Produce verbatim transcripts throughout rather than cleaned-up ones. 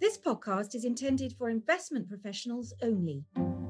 This podcast is intended for investment professionals only.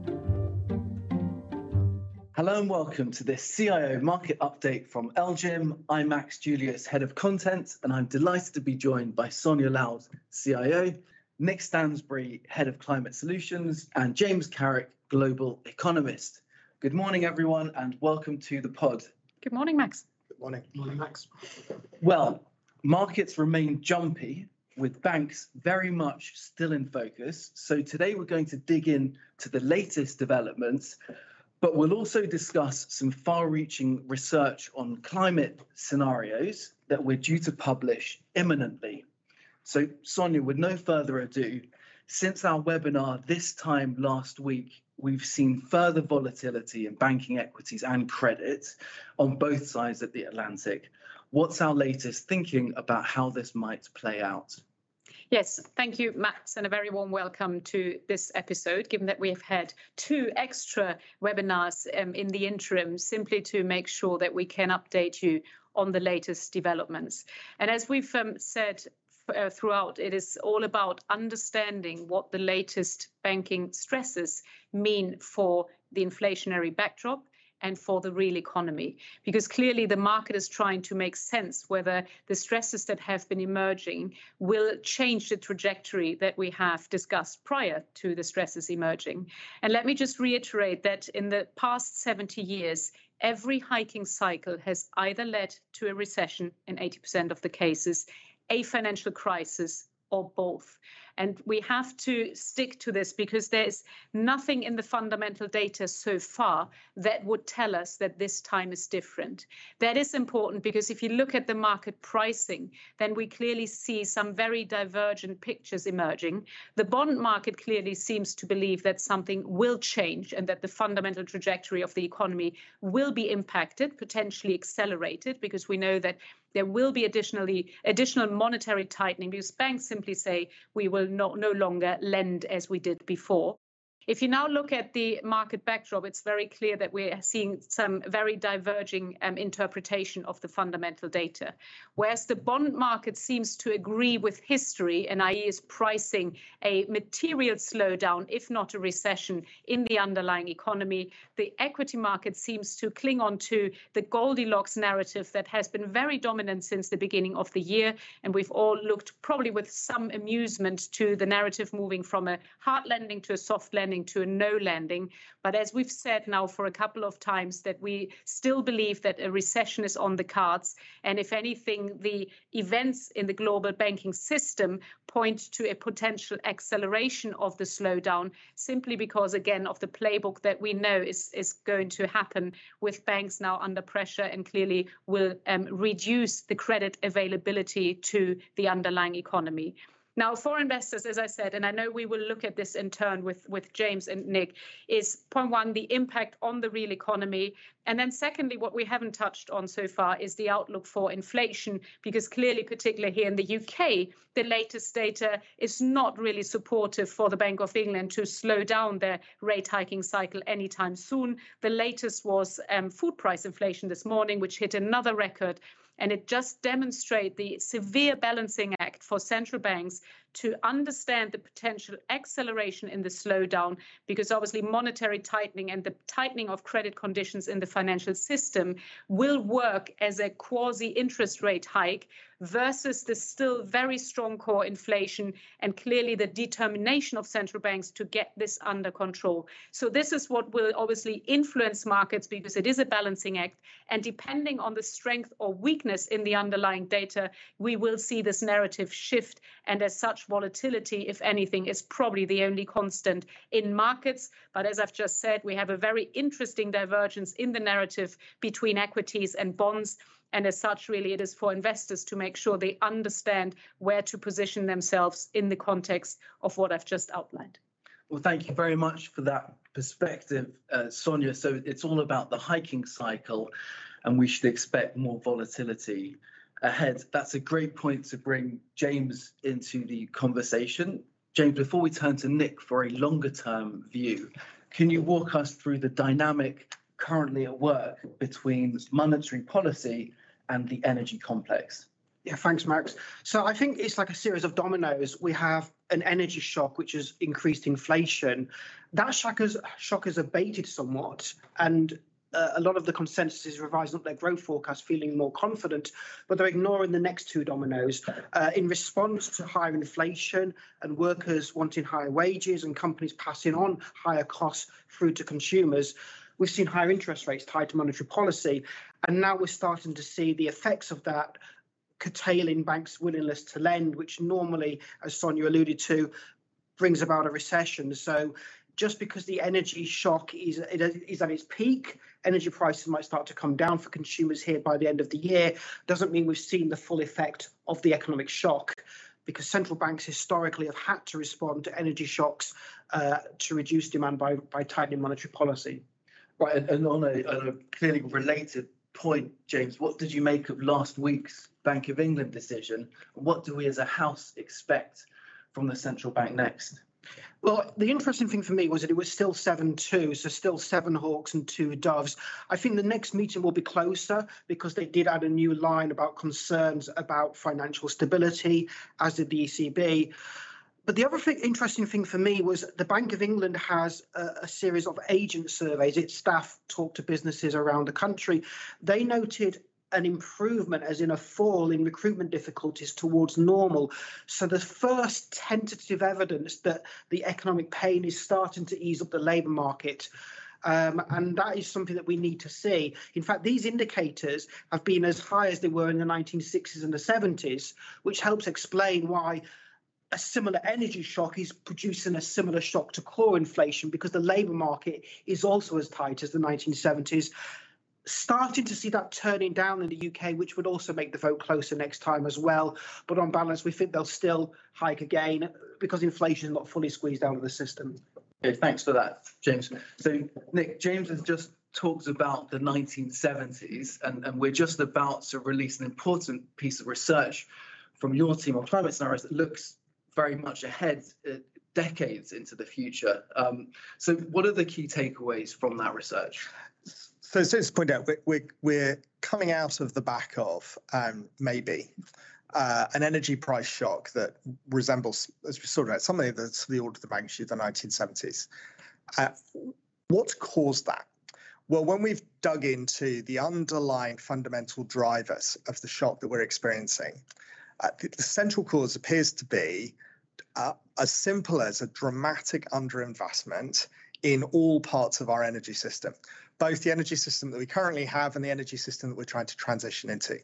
Hello and welcome to this C I O market update from L G I M. I'm Max Julius, Head of Content, and I'm delighted to be joined by Sonia Loud, C I O, Nick Stansbury, Head of Climate Solutions, and James Carrick, Global Economist. Good morning, everyone, and welcome to the pod. Good morning, Max. Good morning. Good morning, Max. Well, markets remain jumpy, with banks very much still in focus. So today we're going to dig in to the latest developments, but we'll also discuss some far-reaching research on climate scenarios that we're due to publish imminently. So Sonia, with no further ado, since our webinar this time last week, we've seen further volatility in banking equities and credit on both sides of the Atlantic. What's our latest thinking about how this might play out? Yes, thank you, Max, and a very warm welcome to this episode, given that we have had two extra webinars um, in the interim, simply to make sure that we can update you on the latest developments. And as we've um, said uh, throughout, it is all about understanding what the latest banking stresses mean for the inflationary backdrop and for the real economy, because clearly the market is trying to make sense whether the stresses that have been emerging will change the trajectory that we have discussed prior to the stresses emerging. And let me just reiterate that in the past seventy years, every hiking cycle has either led to a recession in eighty percent of the cases, a financial crisis, or both. And we have to stick to this because there's nothing in the fundamental data so far that would tell us that this time is different. That is important because if you look at the market pricing, then we clearly see some very divergent pictures emerging. The bond market clearly seems to believe that something will change and that the fundamental trajectory of the economy will be impacted, potentially accelerated, because we know that there will be additionally additional monetary tightening because banks simply say we will no, no longer lend as we did before. If you now look at the market backdrop, it's very clear that we're seeing some very diverging um, interpretation of the fundamental data. Whereas the bond market seems to agree with history and that is pricing a material slowdown, if not a recession, in the underlying economy, the equity market seems to cling on to the Goldilocks narrative that has been very dominant since the beginning of the year. And we've all looked probably with some amusement to the narrative moving from a hard landing to a soft landing to a no landing. But as we've said now for a couple of times, that we still believe that a recession is on the cards. And if anything, the events in the global banking system point to a potential acceleration of the slowdown, simply because, again, of the playbook that we know is, is going to happen with banks now under pressure and clearly will um, reduce the credit availability to the underlying economy. Now, for investors, as I said, and I know we will look at this in turn with, with James and Nick, is point one, the impact on the real economy. And then secondly, what we haven't touched on so far is the outlook for inflation, because clearly, particularly here in the U K, the latest data is not really supportive for the Bank of England to slow down their rate hiking cycle anytime soon. The latest was um, food price inflation this morning, which hit another record. And it just demonstrates the severe balancing act for central banks to understand the potential acceleration in the slowdown, because obviously monetary tightening and the tightening of credit conditions in the financial system will work as a quasi-interest rate hike versus the still very strong core inflation and clearly the determination of central banks to get this under control. So this is what will obviously influence markets because it is a balancing act. And depending on the strength or weakness in the underlying data, we will see this narrative shift. And as such, volatility, if anything, is probably the only constant in markets. But as I've just said, we have a very interesting divergence in the narrative between equities and bonds. And as such, really, it is for investors to make sure they understand where to position themselves in the context of what I've just outlined. Well, thank you very much for that perspective, uh, Sonia. So it's all about the hiking cycle, and we should expect more volatility ahead. That's a great point to bring James into the conversation. James, before we turn to Nick for a longer term view, can you walk us through the dynamic currently at work between monetary policy and the energy complex? Yeah, thanks, Max. So I think it's like a series of dominoes. We have an energy shock, which has increased inflation. That shock has, shock has abated somewhat, and uh, a lot of the consensus is revising up their growth forecast, feeling more confident, but they're ignoring the next two dominoes. Uh, in response to higher inflation and workers wanting higher wages and companies passing on higher costs through to consumers, we've seen higher interest rates tied to monetary policy. And now we're starting to see the effects of that curtailing banks' willingness to lend, which normally, as Sonia alluded to, brings about a recession. So just because the energy shock is, is at its peak, energy prices might start to come down for consumers here by the end of the year, doesn't mean we've seen the full effect of the economic shock, because central banks historically have had to respond to energy shocks uh, to reduce demand by, by tightening monetary policy. Right, and, and on, a, on a clearly related point, James, what did you make of last week's Bank of England decision? What do we as a house expect from the central bank next? Well, the interesting thing for me was that it was still seven two, so still seven hawks and two doves. I think the next meeting will be closer because they did add a new line about concerns about financial stability, as did the E C B. But the other thing, interesting thing for me was the Bank of England has a, a series of agent surveys. Its staff talked to businesses around the country. They noted an improvement, as in a fall in recruitment difficulties towards normal. So the first tentative evidence that the economic pain is starting to ease up the labour market. Um, and that is something that we need to see. In fact, these indicators have been as high as they were in the nineteen sixties and the seventies, which helps explain why a similar energy shock is producing a similar shock to core inflation, because the labour market is also as tight as the nineteen seventies. Starting to see that turning down in the U K, which would also make the vote closer next time as well. But on balance, we think they'll still hike again because inflation is not fully squeezed out of the system. Okay, thanks for that, James. So, Nick, James has just talked about the nineteen seventies, and, and we're just about to release an important piece of research from your team on climate scenarios that looks very much ahead, uh, decades into the future. Um, so what are the key takeaways from that research? So, so to point out, we're, we're, we're coming out of the back of um, maybe uh, an energy price shock that resembles, as we saw, about something that's the order of the magnitude of the nineteen seventies. Uh, what caused that? Well, when we've dug into the underlying fundamental drivers of the shock that we're experiencing, uh, the, the central cause appears to be uh, as simple as a dramatic underinvestment in all parts of our energy system, both the energy system that we currently have and the energy system that we're trying to transition into.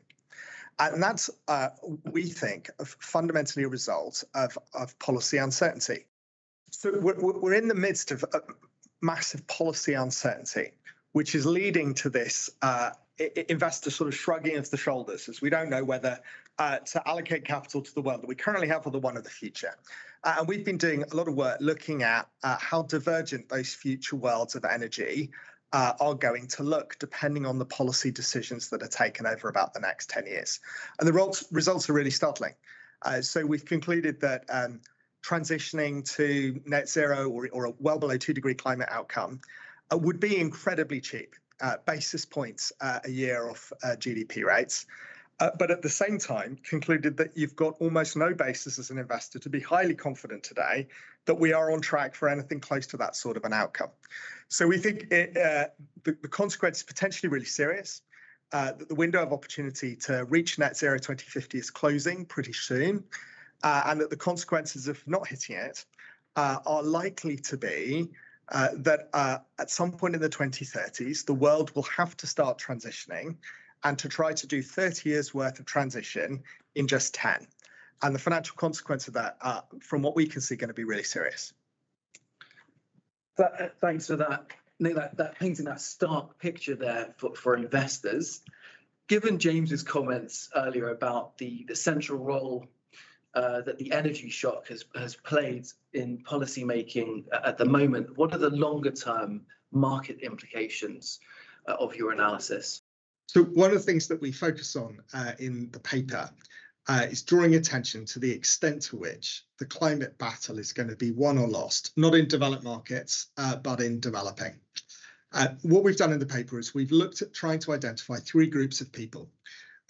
And that's, uh, we think, fundamentally a result of, of policy uncertainty. So we're, we're in the midst of a massive policy uncertainty, which is leading to this uh, investor sort of shrugging of the shoulders, as we don't know whether uh, to allocate capital to the world that we currently have or the one of the future. Uh, and we've been doing a lot of work looking at uh, how divergent those future worlds of energy uh, are going to look, depending on the policy decisions that are taken over about the next ten years. And the results, results are really startling. Uh, so we've concluded that um, transitioning to net zero or, or a well below two degree climate outcome uh, would be incredibly cheap, uh, basis points uh, a year off uh, G D P rates. Uh, but at the same time, concluded that you've got almost no basis as an investor to be highly confident today that we are on track for anything close to that sort of an outcome. So we think it, uh, the, the consequence is potentially really serious, uh, that the window of opportunity to reach net zero twenty fifty is closing pretty soon, uh, and that the consequences of not hitting it uh, are likely to be uh, that uh, at some point in the twenty thirties, the world will have to start transitioning, and to try to do thirty years worth of transition in just ten. And the financial consequence of that, uh, from what we can see, going to be really serious. That, thanks for that, Nick, that, that painting that stark picture there for, for investors. Given James's comments earlier about the, the central role uh, that the energy shock has, has played in policy making at the moment, what are the longer term market implications uh, of your analysis? So one of the things that we focus on uh, in the paper uh, is drawing attention to the extent to which the climate battle is going to be won or lost, not in developed markets, uh, but in developing. Uh, what we've done in the paper is we've looked at trying to identify three groups of people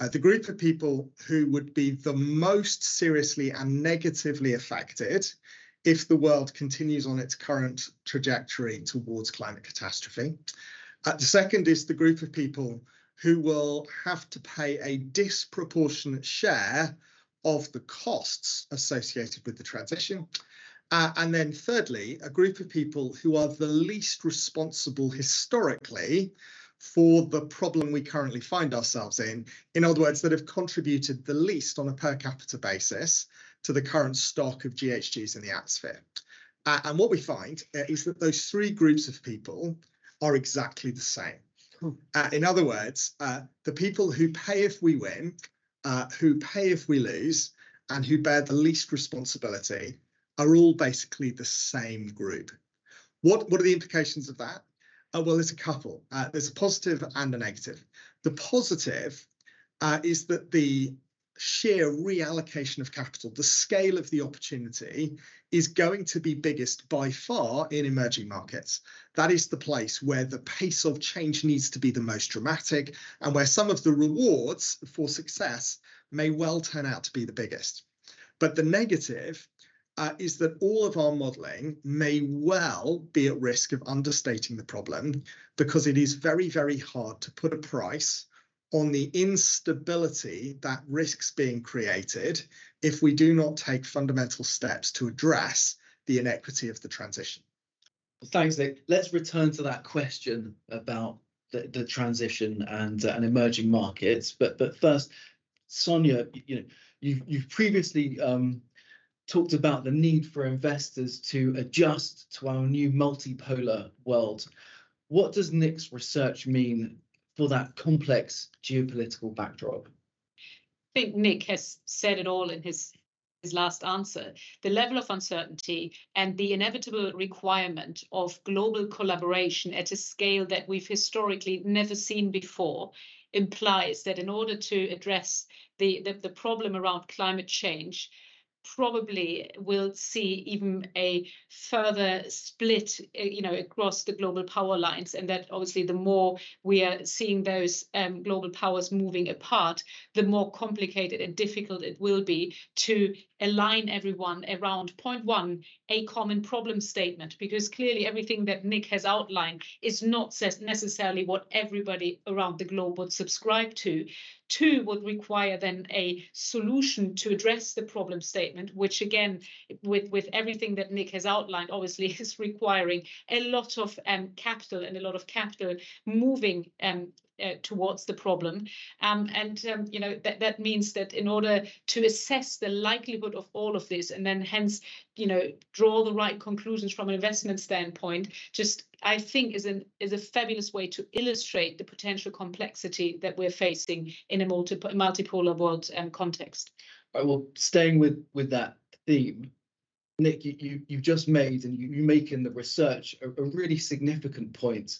Uh, the group of people who would be the most seriously and negatively affected if the world continues on its current trajectory towards climate catastrophe. Uh, the second is the group of people who will have to pay a disproportionate share of the costs associated with the transition. Uh, and then thirdly, a group of people who are the least responsible historically for the problem we currently find ourselves in. In other words, that have contributed the least on a per capita basis to the current stock of G H Gs in the atmosphere. Uh, and what we find uh, is that those three groups of people are exactly the same. Uh, in other words, uh, the people who pay if we win, uh, who pay if we lose, and who bear the least responsibility are all basically the same group. What, what are the implications of that? Uh, well, there's a couple. Uh, there's a positive and a negative. The positive uh, is that the sheer reallocation of capital, the scale of the opportunity, is going to be biggest by far in emerging markets. That is the place where the pace of change needs to be the most dramatic and where some of the rewards for success may well turn out to be the biggest. But the negative uh, is that all of our modelling may well be at risk of understating the problem, because it is very, very hard to put a price on the instability that risks being created if we do not take fundamental steps to address the inequity of the transition. Thanks, Nick. Let's return to that question about the, the transition and, uh, and emerging markets. But but first, Sonia, you know, you've, you've previously um, talked about the need for investors to adjust to our new multipolar world. What does Nick's research mean for that complex geopolitical backdrop? I think Nick has said it all in his, his last answer. The level of uncertainty and the inevitable requirement of global collaboration at a scale that we've historically never seen before implies that in order to address the, the, the problem around climate change, probably will see even a further split, you know, across the global power lines, and that obviously the more we are seeing those um, global powers moving apart, the more complicated and difficult it will be to align everyone around point one, a common problem statement, because clearly everything that Nick has outlined is not necessarily what everybody around the globe would subscribe to. Two would require then a solution to address the problem statement, which again, with, with everything that Nick has outlined, obviously is requiring a lot of um, capital and a lot of capital moving um, uh, towards the problem. Um, and, um, you know, that, that means that in order to assess the likelihood of all of this and then hence, you know, draw the right conclusions from an investment standpoint, just I think is an is a fabulous way to illustrate the potential complexity that we're facing in a multi multipolar world um, context. All right, well, staying with with that theme, Nick, you, you you've just made and you, you make in the research a, a really significant point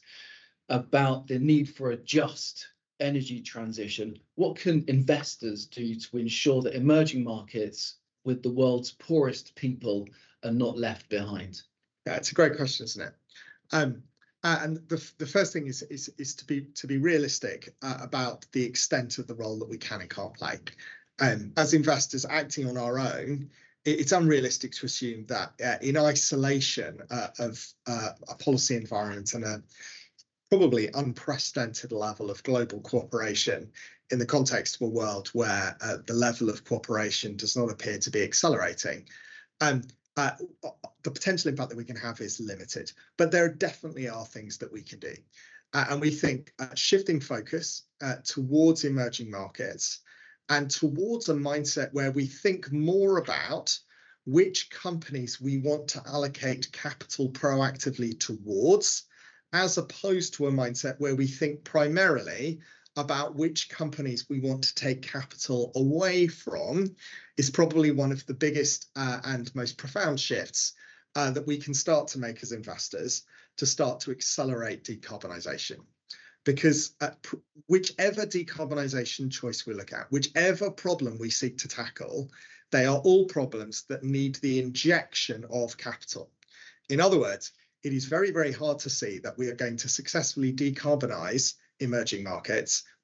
about the need for a just energy transition. What can investors do to ensure that emerging markets with the world's poorest people are not left behind? Yeah, it's a great question, isn't it? Um, and the the first thing is is is to be to be realistic uh, about the extent of the role that we can and can't play. Um, as investors acting on our own, it, it's unrealistic to assume that uh, in isolation uh, of uh, a policy environment and a probably unprecedented level of global cooperation in the context of a world where uh, the level of cooperation does not appear to be accelerating. Um, Uh, the potential impact that we can have is limited, but there definitely are things that we can do. Uh, and we think uh, shifting focus uh, towards emerging markets and towards a mindset where we think more about which companies we want to allocate capital proactively towards, as opposed to a mindset where we think primarily about which companies we want to take capital away from, is probably one of the biggest uh, and most profound shifts uh, that we can start to make as investors to start to accelerate decarbonisation. Because uh, whichever decarbonisation choice we look at, whichever problem we seek to tackle, they are all problems that need the injection of capital. In other words, it is very, very hard to see that we are going to successfully decarbonise emerging markets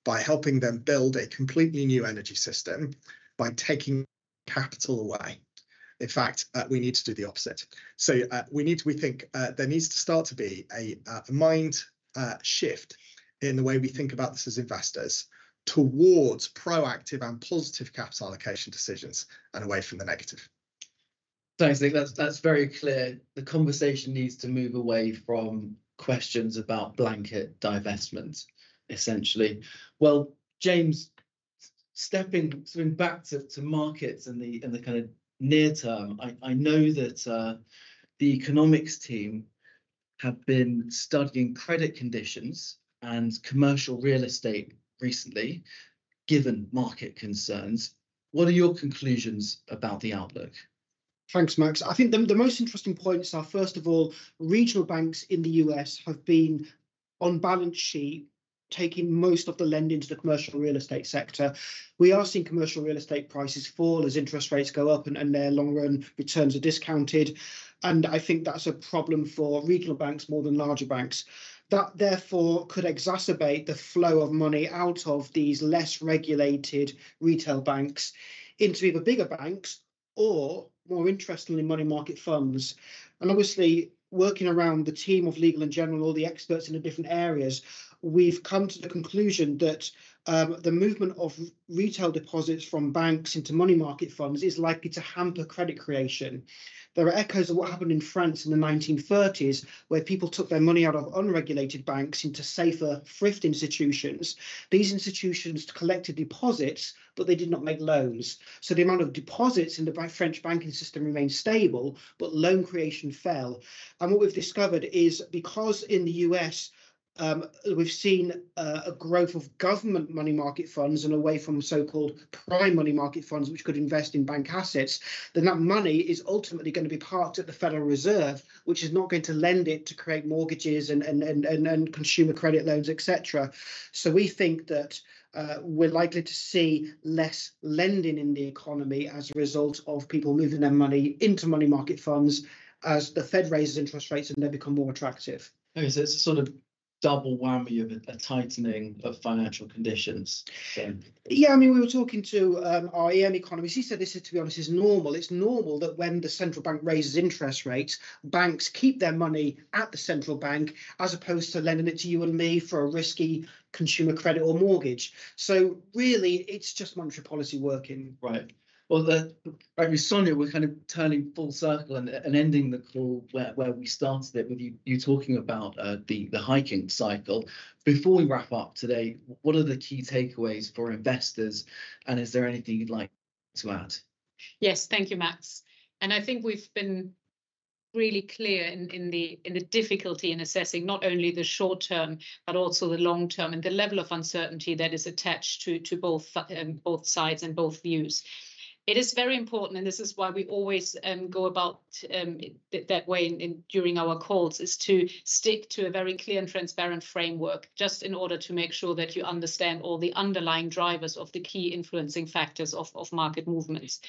by helping them build a completely new energy system by taking capital away. In fact, uh, we need to do the opposite. So uh, we need to, we think uh, there needs to start to be a, a mind uh, shift in the way we think about this as investors towards proactive and positive capital allocation decisions and away from the negative. Thanks, Nick. That's that's very clear. The conversation needs to move away from questions about blanket divestment, essentially. Well, James, stepping, stepping back to, to markets and the and the kind of near term, I, I know that uh, the economics team have been studying credit conditions and commercial real estate recently, given market concerns. What are your conclusions about the outlook? Thanks, Max. I think the, the most interesting points are, first of all, regional banks in the U S have been on balance sheet taking most of the lending to the commercial real estate sector. We are seeing commercial real estate prices fall as interest rates go up and, and their long run returns are discounted. And I think that's a problem for regional banks more than larger banks. That therefore could exacerbate the flow of money out of these less regulated retail banks into either bigger banks or, more interestingly, money market funds. And obviously, working around the team of Legal and General, all the experts in the different areas, we've come to the conclusion that um, the movement of retail deposits from banks into money market funds is likely to hamper credit creation. There are echoes of what happened in France in the nineteen thirties, where people took their money out of unregulated banks into safer thrift institutions. These institutions collected deposits, but they did not make loans. So the amount of deposits in the French banking system remained stable, but loan creation fell. And what we've discovered is because in the U S, Um, we've seen uh, a growth of government money market funds and away from so-called prime money market funds, which could invest in bank assets, then that money is ultimately going to be parked at the Federal Reserve, which is not going to lend it to create mortgages and, and, and, and, and consumer credit loans, et cetera. So we think that uh, we're likely to see less lending in the economy as a result of people moving their money into money market funds as the Fed raises interest rates and they become more attractive. Okay, so it's a sort of double whammy of a, a tightening of financial conditions. So. Yeah, I mean, we were talking to um, our E M economist. He said this, is, to be honest, is normal. It's normal that when the central bank raises interest rates, banks keep their money at the central bank as opposed to lending it to you and me for a risky consumer credit or mortgage. So really, it's just monetary policy working. Right. Well, the, right, with Sonia, we're kind of turning full circle and, and ending the call where, where we started it with you, you talking about uh, the, the hiking cycle. Before we wrap up today, what are the key takeaways for investors? And is there anything you'd like to add? Yes, thank you, Max. And I think we've been really clear in, in the in the difficulty in assessing not only the short term, but also the long term and the level of uncertainty that is attached to, to both, um, both sides and both views. It is very important, and this is why we always um, go about um, th that way in, in, during our calls, is to stick to a very clear and transparent framework, just in order to make sure that you understand all the underlying drivers of the key influencing factors of, of market movements.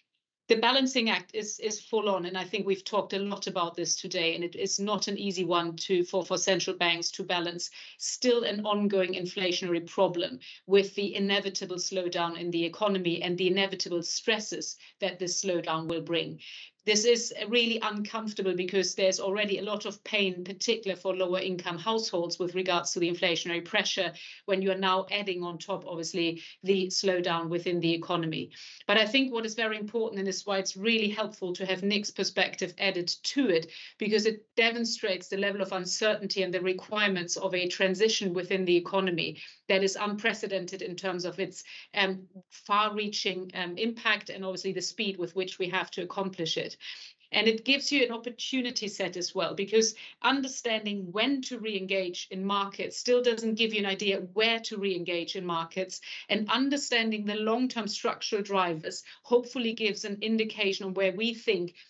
The balancing act is, is full on, and I think we've talked a lot about this today, and it is not an easy one to, for, for central banks to balance still an ongoing inflationary problem with the inevitable slowdown in the economy and the inevitable stresses that this slowdown will bring. This is really uncomfortable because there's already a lot of pain, particularly for lower income households with regards to the inflationary pressure when you are now adding on top, obviously, the slowdown within the economy. But I think what is very important, and is why it's really helpful to have Nick's perspective added to it, because it demonstrates the level of uncertainty and the requirements of a transition within the economy that is unprecedented in terms of its um, far-reaching um, impact and obviously the speed with which we have to accomplish it. And it gives you an opportunity set as well, because understanding when to re-engage in markets still doesn't give you an idea where to re-engage in markets, and understanding the long-term structural drivers hopefully gives an indication of where we think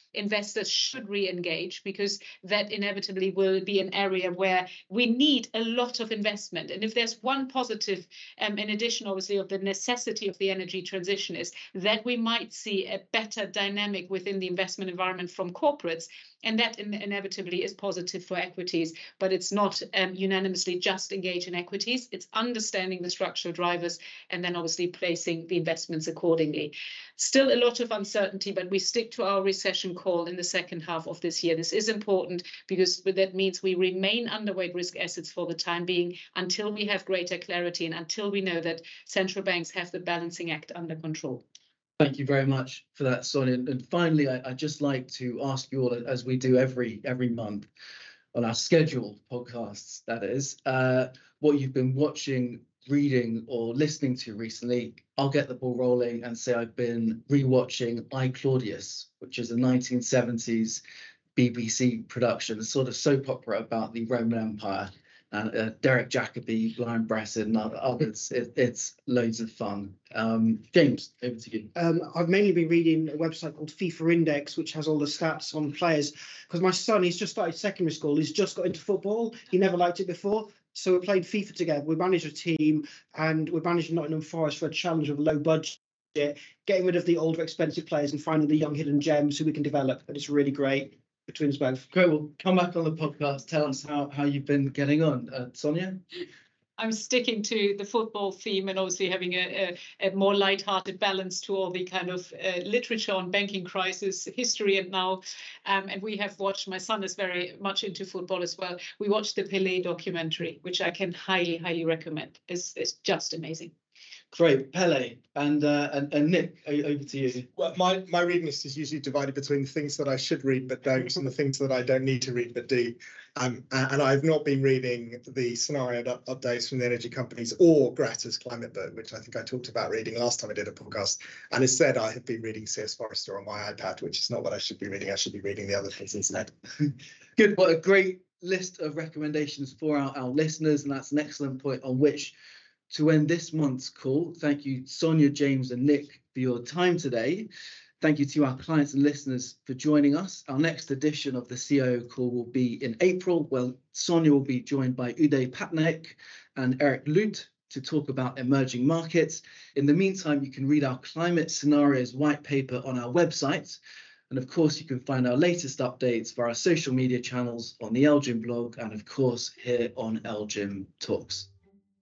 investors should re-engage, because that inevitably will be an area where we need a lot of investment. And if there's one positive, um, in addition, obviously, of the necessity of the energy transition, is that we might see a better dynamic within the investment environment from corporates. And that in inevitably is positive for equities, but it's not um, unanimously just engage in equities. It's understanding the structural drivers and then obviously placing the investments accordingly. Still a lot of uncertainty, but we stick to our recession call in the second half of this year. This is important because that means we remain underweight risk assets for the time being until we have greater clarity and until we know that central banks have the balancing act under control. Thank you very much for that, Sonia. And finally, I, I'd just like to ask you all, as we do every every month on our scheduled podcasts, that is, uh, what you've been watching, reading, or listening to recently. I'll get the ball rolling and say I've been rewatching I, Claudius, which is a nineteen seventies B B C production, a sort of soap opera about the Roman Empire. And uh, Derek Jacobi, Brian Bresson, and others. It, it's loads of fun. Um, James, over to you. Um, I've mainly been reading a website called FIFA Index, which has all the stats on players. Because my son, he's just started secondary school. He's just got into football. He never liked it before. So we played FIFA together. We managed a team, and we managed Nottingham Forest for a challenge with a low budget, getting rid of the older expensive players and finding the young hidden gems who we can develop. And it's really great. Between us both. Great. Well, come back on the podcast. Tell us how, how you've been getting on. Uh, Sonia? I'm sticking to the football theme and obviously having a, a, a more light-hearted balance to all the kind of uh, literature on banking crisis, history and now. Um, and we have watched, my son is very much into football as well. We watched the Pelé documentary, which I can highly, highly recommend. It's, it's just amazing. Great. Pele and, uh, and and Nick, over to you. Well, my, my reading list is usually divided between the things that I should read but don't and the things that I don't need to read but do. Um, and I've not been reading the scenario up updates from the energy companies or Greta's climate book, which I think I talked about reading last time I did a podcast. And instead, I have been reading C S Forrester on my iPad, which is not what I should be reading. I should be reading the other things instead. Good. What a great list of recommendations for our, our listeners. And that's an excellent point on which to end this month's call. Thank you, Sonia, James and Nick, for your time today. Thank you to our clients and listeners for joining us. Our next edition of the C I O call will be in April. Well, Sonia will be joined by Uday Patnaik and Eric Lute to talk about emerging markets. In the meantime, you can read our climate scenarios white paper on our website. And of course, you can find our latest updates for our social media channels on the LGIM blog and of course here on LGIM Talks.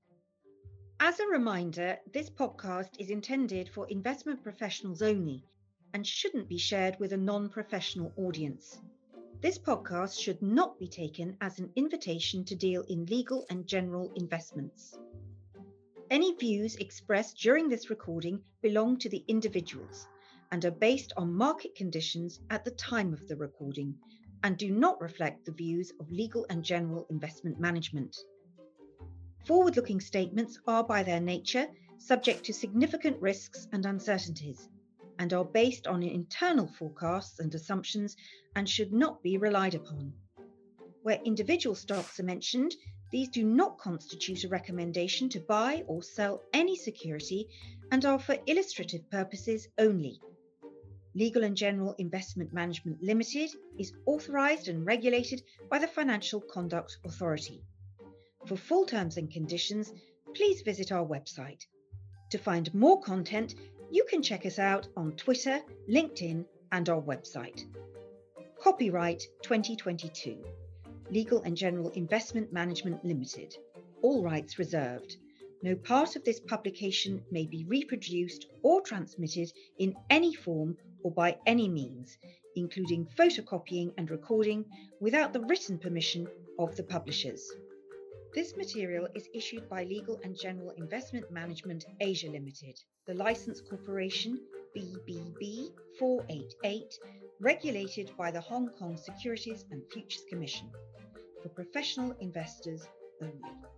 As a reminder, this podcast is intended for investment professionals only and shouldn't be shared with a non-professional audience. This podcast should not be taken as an invitation to deal in legal and general investments. Any views expressed during this recording belong to the individuals and are based on market conditions at the time of the recording and do not reflect the views of Legal and General Investment Management. Forward-looking statements are by their nature subject to significant risks and uncertainties and are based on internal forecasts and assumptions and should not be relied upon. Where individual stocks are mentioned, these do not constitute a recommendation to buy or sell any security and are for illustrative purposes only. Legal and General Investment Management Limited is authorised and regulated by the Financial Conduct Authority. For full terms and conditions, please visit our website. To find more content, you can check us out on Twitter, LinkedIn, and our website. Copyright twenty twenty-two. Legal and General Investment Management Limited. All rights reserved. No part of this publication may be reproduced or transmitted in any form or by any means, including photocopying and recording, without the written permission of the publishers. This material is issued by Legal and General Investment Management Asia Limited, the Licensed Corporation B B B four eighty-eight, regulated by the Hong Kong Securities and Futures Commission, for professional investors only.